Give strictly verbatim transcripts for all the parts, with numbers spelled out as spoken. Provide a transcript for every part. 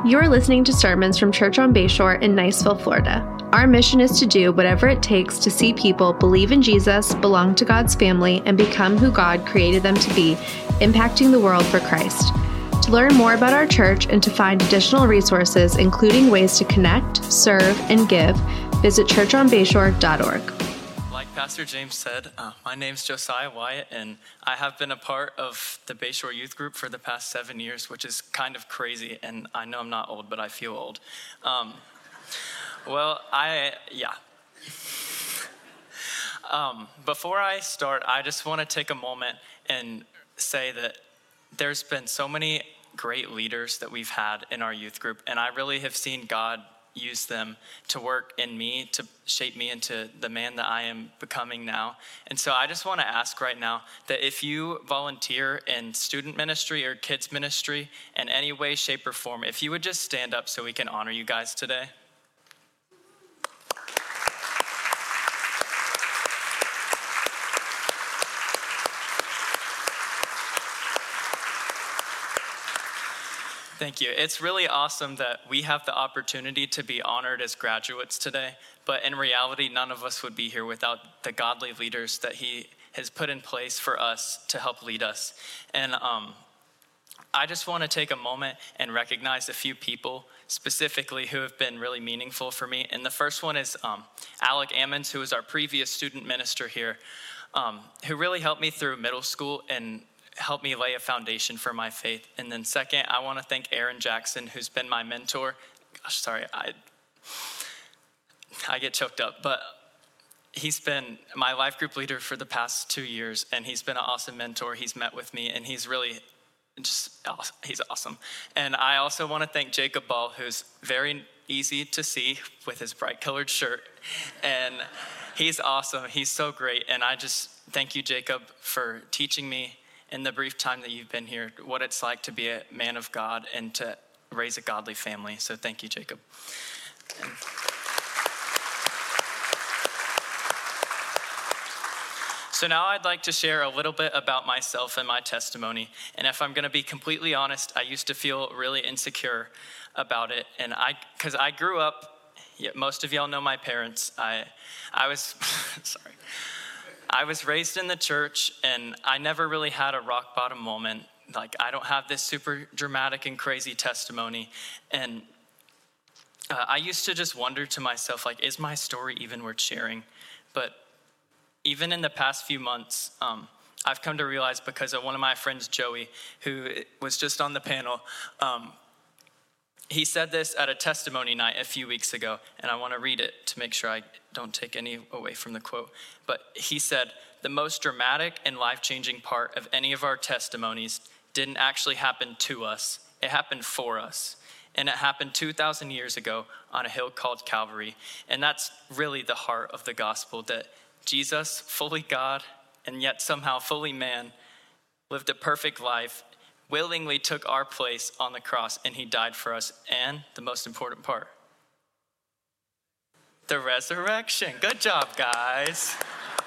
You're listening to sermons from Church on Bayshore in Niceville, Florida. Our mission is to do whatever it takes to see people believe in Jesus, belong to God's family, and become who God created them to be, impacting the world for Christ. To learn more about our church and to find additional resources, including ways to connect, serve, and give, visit church on bayshore dot org. Like Pastor James said, uh, my name's Josiah Wyatt, and I have been a part of the Bayshore Youth Group for the past seven years, which is kind of crazy, and I know I'm not old, but I feel old. Um, well, I, yeah. um, before I start, I just want to take a moment and say that there's been so many great leaders that we've had in our youth group, and I really have seen God use them to work in me, to shape me into the man that I am becoming now. And so I just want to ask right now that if you volunteer in student ministry or kids ministry in any way, shape, or form, if you would just stand up so we can honor you guys today. Thank you. It's really awesome that we have the opportunity to be honored as graduates today, but in reality, none of us would be here without the godly leaders that he has put in place for us to help lead us. And um, I just want to take a moment and recognize a few people specifically who have been really meaningful for me. And the first one is um, Alec Ammons, who was our previous student minister here, um, who really helped me through middle school and helped me lay a foundation for my faith. And then second, I want to thank Aaron Jackson, who's been my mentor. Gosh, sorry, I I get choked up, but he's been my life group leader for the past two years, and he's been an awesome mentor. He's met with me, and he's really just, he's awesome. And I also want to thank Jacob Ball, who's very easy to see with his bright colored shirt, and he's awesome. He's so great, and I just thank you, Jacob, for teaching me in the brief time that you've been here, what it's like to be a man of God and to raise a godly family. So thank you, Jacob. And so now I'd like to share a little bit about myself and my testimony. And if I'm going to be completely honest, I used to feel really insecure about it. And I, because I grew up, yeah, most of y'all know my parents. I, I was, sorry. I was raised in the church, and I never really had a rock bottom moment. Like, I don't have this super dramatic and crazy testimony. And uh, I used to just wonder to myself, like, is my story even worth sharing? But even in the past few months, um, I've come to realize, because of one of my friends, Joey, who was just on the panel, um, he said this at a testimony night a few weeks ago, and I want to read it to make sure I don't take any away from the quote. But he said, the most dramatic and life-changing part of any of our testimonies didn't actually happen to us. It happened for us. And it happened two thousand years ago on a hill called Calvary. And that's really the heart of the gospel, that Jesus, fully God and yet somehow fully man, lived a perfect life, willingly took our place on the cross, and he died for us. And the most important part, the resurrection. Good job, guys.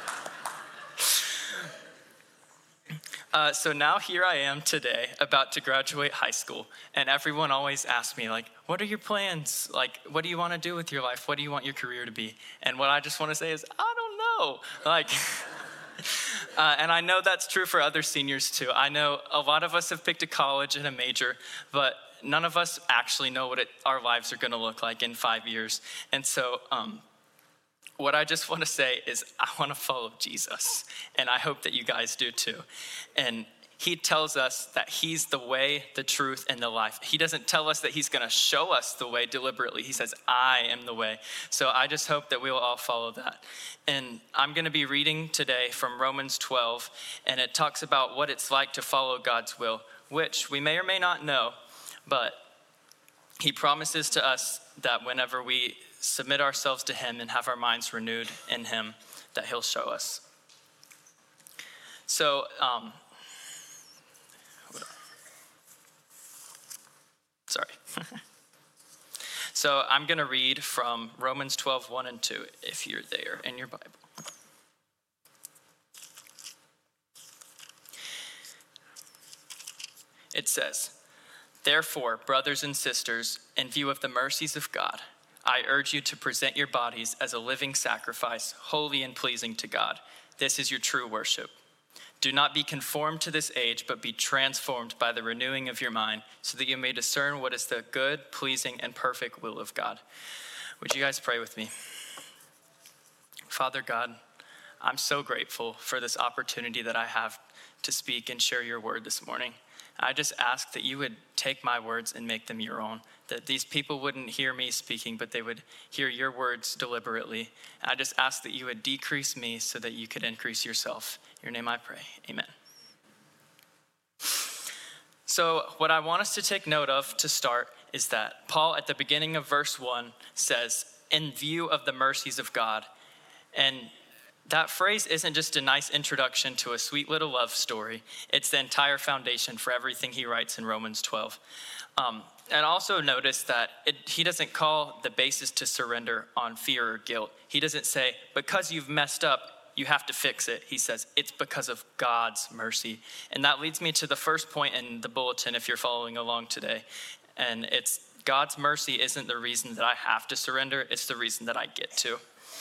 Uh, so now here I am today, about to graduate high school, and everyone always asks me, like, what are your plans? Like, what do you want to do with your life? What do you want your career to be? And what I just want to say is, I don't know. Like, uh, and I know that's true for other seniors too. I know a lot of us have picked a college and a major, but none of us actually know what it, our lives are going to look like in five years. And so um, what I just want to say is I want to follow Jesus, and I hope that you guys do too. And he tells us that he's the way, the truth, and the life. He doesn't tell us that he's going to show us the way deliberately. He says, I am the way. So I just hope that we will all follow that. And I'm going to be reading today from Romans twelve, and it talks about what it's like to follow God's will, which we may or may not know, but he promises to us that whenever we submit ourselves to him and have our minds renewed in him, that he'll show us. So, um, sorry. So I'm going to read from Romans twelve, one and two, if you're there in your Bible. It says, Therefore, brothers and sisters, in view of the mercies of God, I urge you to present your bodies as a living sacrifice, holy and pleasing to God. This is your true worship. Do not be conformed to this age, but be transformed by the renewing of your mind, so that you may discern what is the good, pleasing, and perfect will of God. Would you guys pray with me? Father God, I'm so grateful for this opportunity that I have to speak and share your word this morning. I just ask that you would take my words and make them your own, that these people wouldn't hear me speaking, but they would hear your words deliberately. I just ask that you would decrease me so that you could increase yourself. In your name I pray, amen. So what I want us to take note of to start is that Paul at the beginning of verse one says, in view of the mercies of God. And that phrase isn't just a nice introduction to a sweet little love story. It's the entire foundation for everything he writes in Romans twelve. Um, and also notice that it, he doesn't call the basis to surrender on fear or guilt. He doesn't say, because you've messed up, you have to fix it. He says, it's because of God's mercy. And that leads me to the first point in the bulletin if you're following along today. And it's God's mercy isn't the reason that I have to surrender. It's the reason that I get to.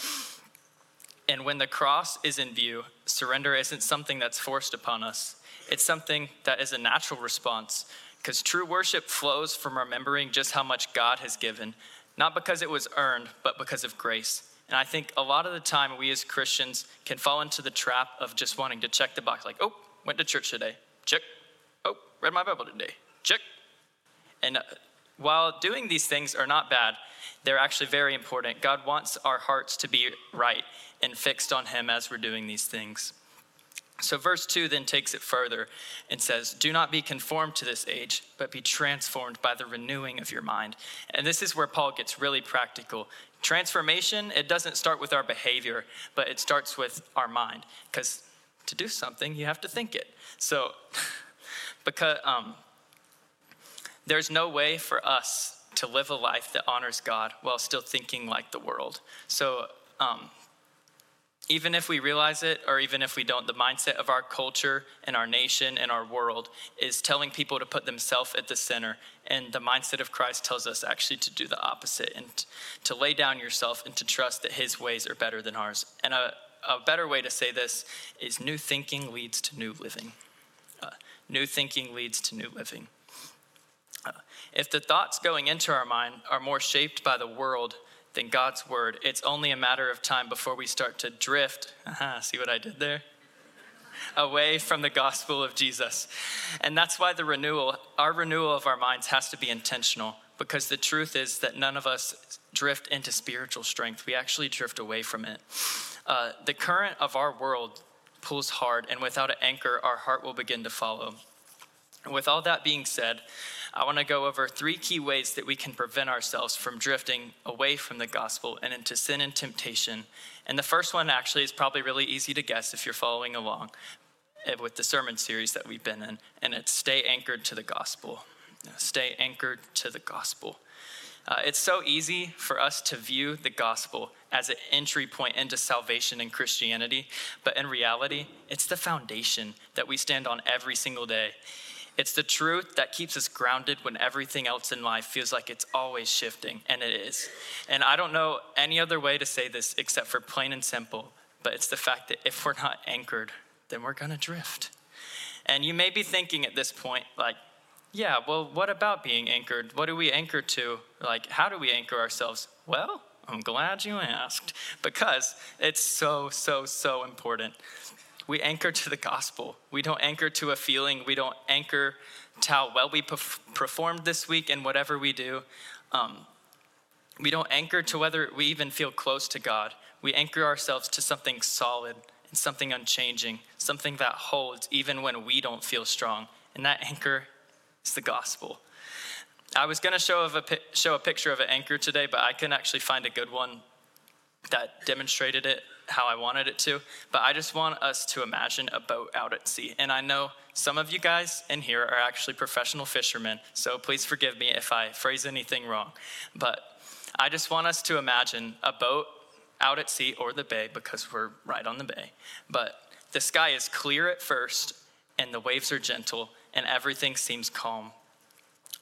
And when the cross is in view, surrender isn't something that's forced upon us. It's something that is a natural response, because true worship flows from remembering just how much God has given, not because it was earned, but because of grace. And I think a lot of the time we as Christians can fall into the trap of just wanting to check the box, like, oh, went to church today, check. Oh, read my Bible today, check. And while doing these things are not bad, they're actually very important. God wants our hearts to be right and fixed on him as we're doing these things. So verse two then takes it further and says, do not be conformed to this age, but be transformed by the renewing of your mind. And this is where Paul gets really practical. Transformation, it doesn't start with our behavior, but it starts with our mind. Because to do something, you have to think it. So because um, there's no way for us to live a life that honors God while still thinking like the world. So um, even if we realize it, or even if we don't, the mindset of our culture and our nation and our world is telling people to put themselves at the center. And the mindset of Christ tells us actually to do the opposite and to lay down yourself and to trust that his ways are better than ours. And a, a better way to say this is new thinking leads to new living. Uh, new thinking leads to new living. Uh, if the thoughts going into our mind are more shaped by the world than God's word, it's only a matter of time before we start to drift. Aha, see what I did there? Away from the gospel of Jesus. And that's why the renewal, our renewal of our minds has to be intentional, because the truth is that none of us drift into spiritual strength. We actually drift away from it. Uh, the current of our world pulls hard, and without an anchor, our heart will begin to follow. And with all that being said, I want to go over three key ways that we can prevent ourselves from drifting away from the gospel and into sin and temptation. And the first one actually is probably really easy to guess if you're following along with the sermon series that we've been in, and it's stay anchored to the gospel. Stay anchored to the gospel. Uh, it's so easy for us to view the gospel as an entry point into salvation and Christianity, but in reality, it's the foundation that we stand on every single day. It's the truth that keeps us grounded when everything else in life feels like it's always shifting, and it is. And I don't know any other way to say this except for plain and simple, but it's the fact that if we're not anchored, then we're gonna drift. And you may be thinking at this point, like, yeah, well, what about being anchored? What do we anchor to? Like, how do we anchor ourselves? Well, I'm glad you asked, because it's so, so, so important. We anchor to the gospel. We don't anchor to a feeling. We don't anchor to how well we perf- performed this week in whatever we do. Um, we don't anchor to whether we even feel close to God. We anchor ourselves to something solid and something unchanging, something that holds even when we don't feel strong. And that anchor is the gospel. I was going to show, of a, show a picture of an anchor today, but I couldn't actually find a good one that demonstrated it how I wanted it to, but I just want us to imagine a boat out at sea. And I know some of you guys in here are actually professional fishermen, so please forgive me if I phrase anything wrong. But I just want us to imagine a boat out at sea, or the bay, because we're right on the bay. But the sky is clear at first, and the waves are gentle, and everything seems calm.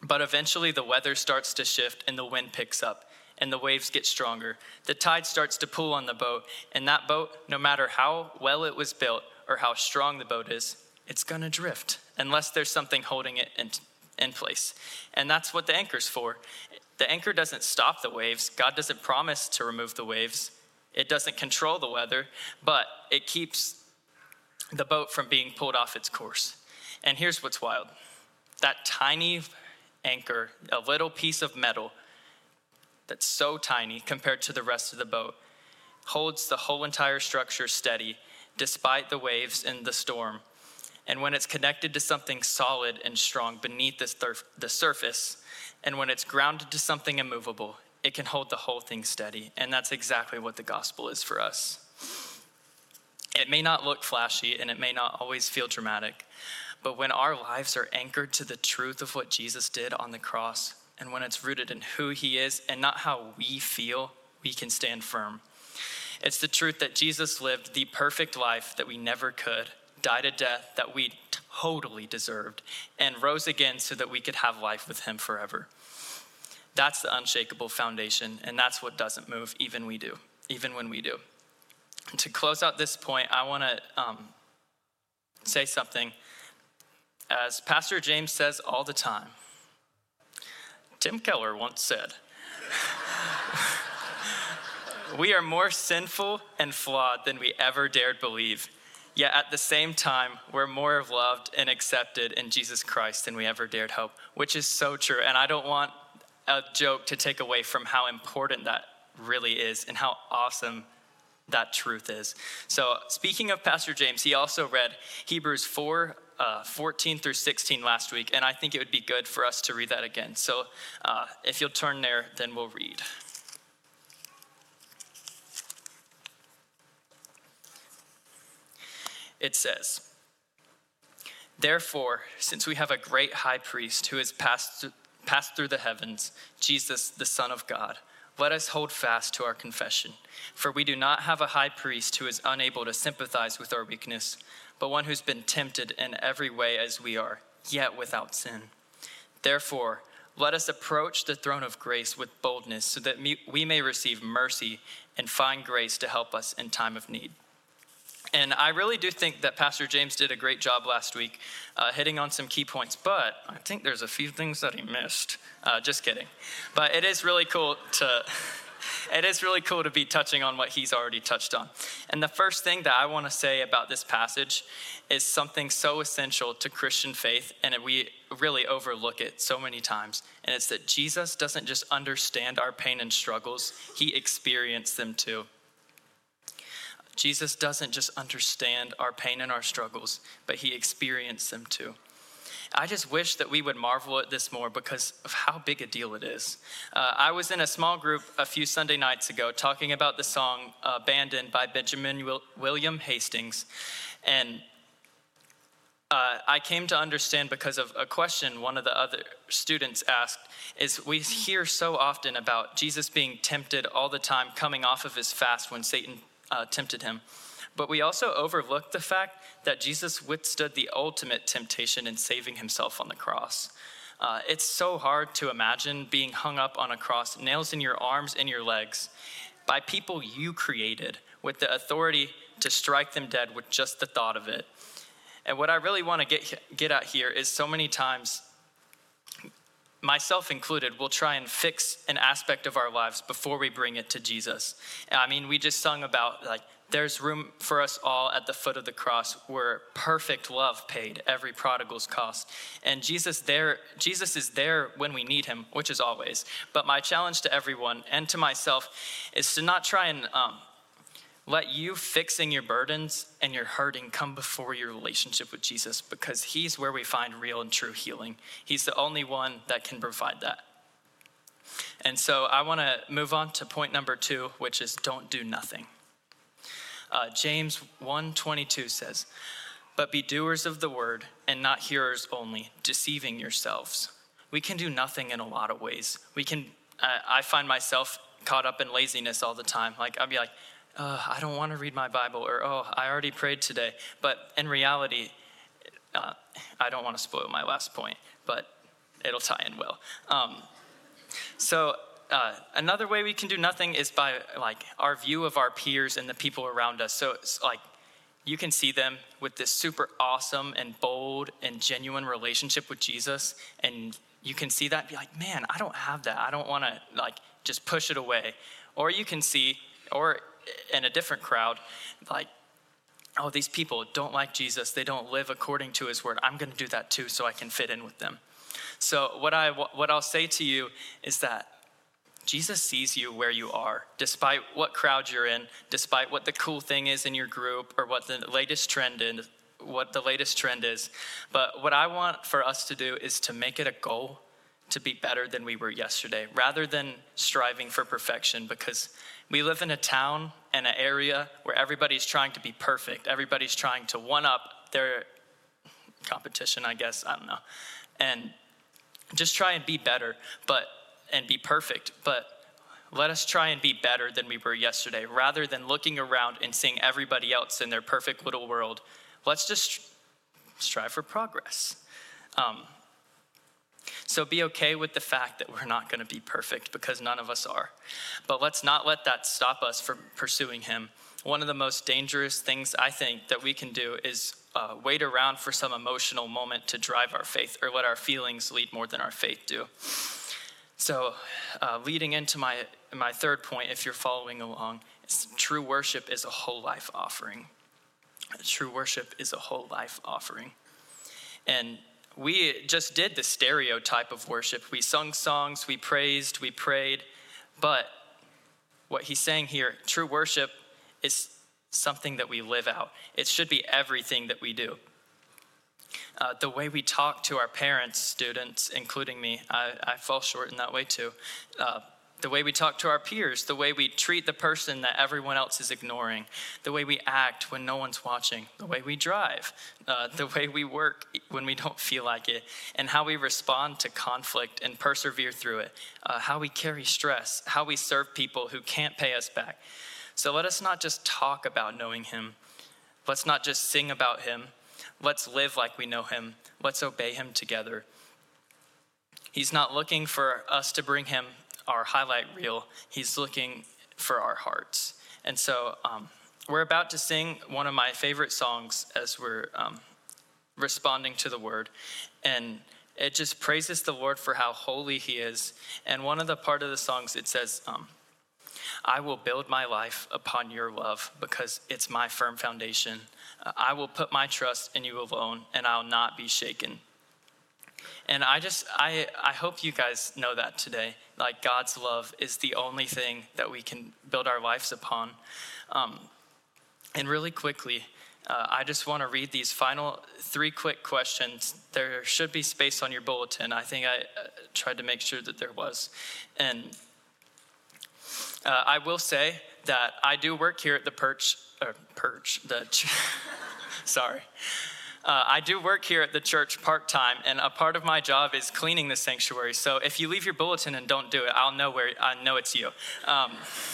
But eventually the weather starts to shift and the wind picks up and the waves get stronger. The tide starts to pull on the boat, and that boat, no matter how well it was built or how strong the boat is, it's gonna drift unless there's something holding it in, in place. And that's what the anchor's for. The anchor doesn't stop the waves. God doesn't promise to remove the waves. It doesn't control the weather, but it keeps the boat from being pulled off its course. And here's what's wild. That tiny anchor, a little piece of metal that's so tiny compared to the rest of the boat, holds the whole entire structure steady despite the waves and the storm. And when it's connected to something solid and strong beneath the, surf- the surface, and when it's grounded to something immovable, it can hold the whole thing steady. And that's exactly what the gospel is for us. It may not look flashy and it may not always feel dramatic, but when our lives are anchored to the truth of what Jesus did on the cross, and when it's rooted in who he is and not how we feel, we can stand firm. It's the truth that Jesus lived the perfect life that we never could, died a death that we totally deserved, and rose again so that we could have life with him forever. That's the unshakable foundation, and that's what doesn't move, even we do, even when we do. And to close out this point, I want to um, say something. As Pastor James says all the time, Tim Keller once said, we are more sinful and flawed than we ever dared believe. Yet at the same time, we're more loved and accepted in Jesus Christ than we ever dared hope, which is so true. And I don't want a joke to take away from how important that really is and how awesome that truth is. So speaking of Pastor James, he also read Hebrews four, uh, fourteen through sixteen last week, and I think it would be good for us to read that again. So uh, if you'll turn there, then we'll read. It says, therefore, since we have a great high priest who has passed th- passed through the heavens, Jesus, the Son of God, let us hold fast to our confession. For we do not have a high priest who is unable to sympathize with our weakness, but one who's been tempted in every way as we are, yet without sin. Therefore, let us approach the throne of grace with boldness so that we may receive mercy and find grace to help us in time of need. And I really do think that Pastor James did a great job last week uh, hitting on some key points, but I think there's a few things that he missed. Uh, just kidding. But it is really cool to it is really cool to be touching on what he's already touched on. And the first thing that I want to say about this passage is something so essential to Christian faith, and we really overlook it so many times. And it's that Jesus doesn't just understand our pain and struggles, he experienced them too. Jesus doesn't just understand our pain and our struggles, but he experienced them too. I just wish that we would marvel at this more because of how big a deal it is. Uh, I was in a small group a few Sunday nights ago talking about the song uh, Abandoned by Benjamin Will- William Hastings. And uh, I came to understand because of a question one of the other students asked is we hear so often about Jesus being tempted all the time, coming off of his fast when Satan Uh, tempted him. But we also overlook the fact that Jesus withstood the ultimate temptation in saving himself on the cross. Uh, it's so hard to imagine being hung up on a cross, nails in your arms and your legs, by people you created with the authority to strike them dead with just the thought of it. And what I really want to get, get at here is so many times, myself included, we'll try and fix an aspect of our lives before we bring it to Jesus. I mean, we just sung about, like, there's room for us all at the foot of the cross where perfect love paid every prodigal's cost. And Jesus there, Jesus is there when we need him, which is always. But my challenge to everyone and to myself is to not try and um, let you fixing your burdens and your hurting come before your relationship with Jesus, because he's where we find real and true healing. He's the only one that can provide that. And so I want to move on to point number two, which is don't do nothing. Uh, James one twenty-two says, but be doers of the word and not hearers only, deceiving yourselves. We can do nothing in a lot of ways. We can, uh, I find myself caught up in laziness all the time. Like I'll be like, Uh, I don't want to read my Bible, or, oh, I already prayed today. But in reality, uh, I don't want to spoil my last point, but it'll tie in well. Um, so uh, another way we can do nothing is by like our view of our peers and the people around us. So it's like you can see them with this super awesome and bold and genuine relationship with Jesus, and you can see that and be like, man, I don't have that. I don't want to like just push it away. Or you can see, or in a different crowd, like, oh, these people don't like Jesus. They don't live according to his word. I'm going to do that too so I can fit in with them. So what, I, what I'll say to you is that Jesus sees you where you are, despite what crowd you're in, despite what the cool thing is in your group or what the latest trend is, what the latest trend is. But what I want for us to do is to make it a goal to be better than we were yesterday, rather than striving for perfection, because we live in a town and an area where everybody's trying to be perfect. Everybody's trying to one up their competition, I guess, I don't know. And just try and be better, but and be perfect. But let us try and be better than we were yesterday, rather than looking around and seeing everybody else in their perfect little world. Let's just strive for progress. Um, So be okay with the fact that we're not going to be perfect, because none of us are. But let's not let that stop us from pursuing him. One of the most dangerous things I think that we can do is uh, wait around for some emotional moment to drive our faith, or let our feelings lead more than our faith do. So uh, leading into my, my third point, if you're following along, is true worship is a whole life offering. True worship is a whole life offering. And we just did the stereotype of worship. We sung songs, we praised, we prayed. But what he's saying here, true worship is something that we live out. It should be everything that we do. Uh, the way we talk to our parents, students, including me, I, I fall short in that way too. Uh, the way we talk to our peers, the way we treat the person that everyone else is ignoring, the way we act when no one's watching, the way we drive, uh, the way we work when we don't feel like it, and how we respond to conflict and persevere through it, uh, how we carry stress, how we serve people who can't pay us back. So let us not just talk about knowing him. Let's not just sing about him. Let's live like we know him. Let's obey him together. He's not looking for us to bring him our highlight reel. He's looking for our hearts. And so um, we're about to sing one of my favorite songs as we're um, responding to the word. And it just praises the Lord for how holy he is. And one of the part of the songs, it says, um, I will build my life upon your love because it's my firm foundation. Uh, I will put my trust in you alone, and I'll not be shaken. And I just, I, I hope you guys know that today. Like, God's love is the only thing that we can build our lives upon. Um, and really quickly, uh, I just want to read these final three quick questions. There should be space on your bulletin. I think I uh, tried to make sure that there was. And uh, I will say that I do work here at the Perch, or Perch, the, ch- sorry. Uh, I do work here at the church part-time, and a part of my job is cleaning the sanctuary. So if you leave your bulletin and don't do it, I'll know where I know it's you. Um,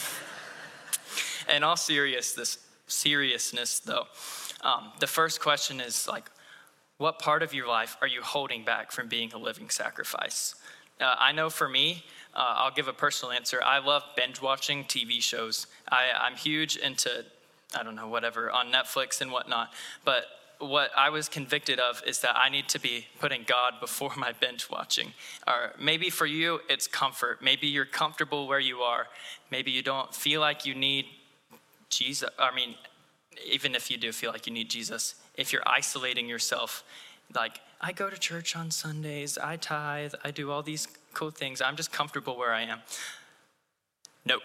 in all seriousness, seriousness though, um, the first question is like, what part of your life are you holding back from being a living sacrifice? Uh, I know for me, uh, I'll give a personal answer. I love binge watching T V shows. I, I'm huge into, I don't know, whatever, on Netflix and whatnot, but what I was convicted of is that I need to be putting God before my binge watching. Or maybe for you, it's comfort. Maybe you're comfortable where you are. Maybe you don't feel like you need Jesus. I mean, even if you do feel like you need Jesus, if you're isolating yourself, like, I go to church on Sundays, I tithe, I do all these cool things, I'm just comfortable where I am. No.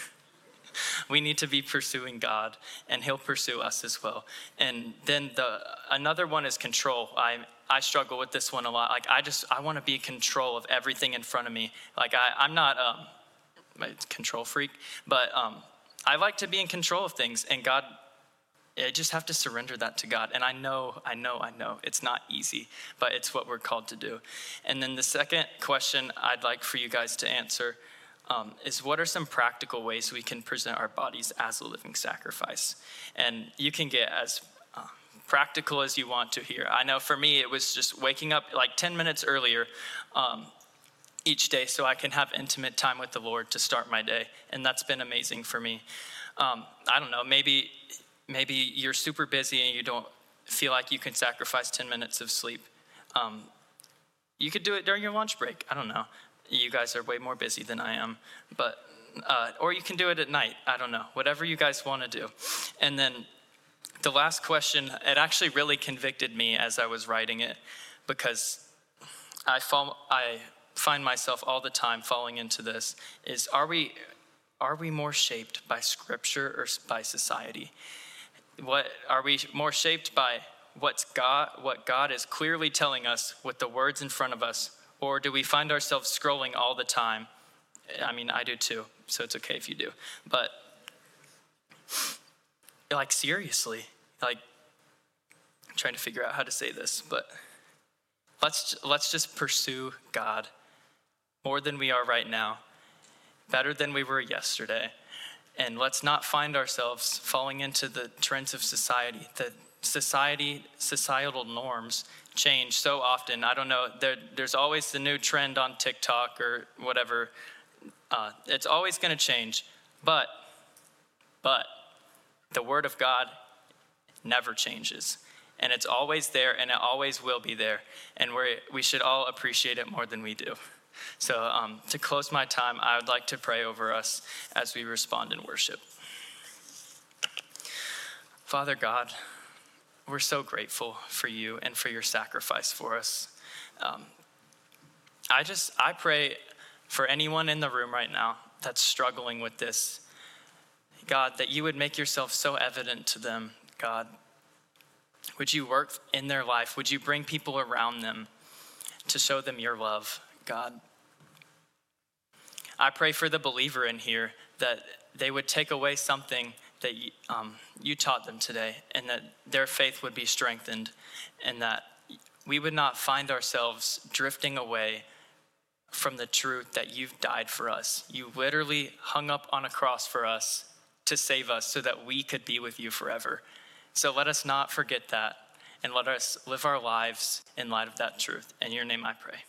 We need to be pursuing God, and he'll pursue us as well. And then the another one is control. I I struggle with this one a lot. Like, I just, I want to be in control of everything in front of me. Like, I, I'm not um, a control freak, but um, I like to be in control of things, and God, I just have to surrender that to God. And I know, I know, I know it's not easy, but it's what we're called to do. And then the second question I'd like for you guys to answer Um, is what are some practical ways we can present our bodies as a living sacrifice? And you can get as uh, practical as you want to here. I know for me, it was just waking up like ten minutes earlier um, each day so I can have intimate time with the Lord to start my day. And that's been amazing for me. Um, I don't know, maybe, maybe you're super busy and you don't feel like you can sacrifice ten minutes of sleep. Um, you could do it during your lunch break. I don't know. You guys are way more busy than I am, but, uh, or you can do it at night. I don't know, whatever you guys want to do. And then the last question, it actually really convicted me as I was writing it, because I fall, I find myself all the time falling into this, is are we, are we more shaped by Scripture or by society? What, are we more shaped by what's God, what God is clearly telling us with the words in front of us, or do we find ourselves scrolling all the time? I mean, I do too, so it's okay if you do. But like seriously, like I'm trying to figure out how to say this, but let's let's just pursue God more than we are right now, better than we were yesterday. And let's not find ourselves falling into the trends of society. The society, societal norms change so often. I don't know, there, there's always the new trend on TikTok or whatever. Uh, it's always going to change. But, but the Word of God never changes. And it's always there, and it always will be there. And we we should all appreciate it more than we do. So um, to close my time, I would like to pray over us as we respond in worship. Father God, we're so grateful for you and for your sacrifice for us. Um, I just, I pray for anyone in the room right now that's struggling with this, God, that you would make yourself so evident to them, God. Would you work in their life? Would you bring people around them to show them your love, God? I pray for the believer in here that they would take away something that um, you taught them today, and that their faith would be strengthened, and that we would not find ourselves drifting away from the truth that you've died for us. You literally hung up on a cross for us to save us so that we could be with you forever. So let us not forget that, and let us live our lives in light of that truth. In your name I pray.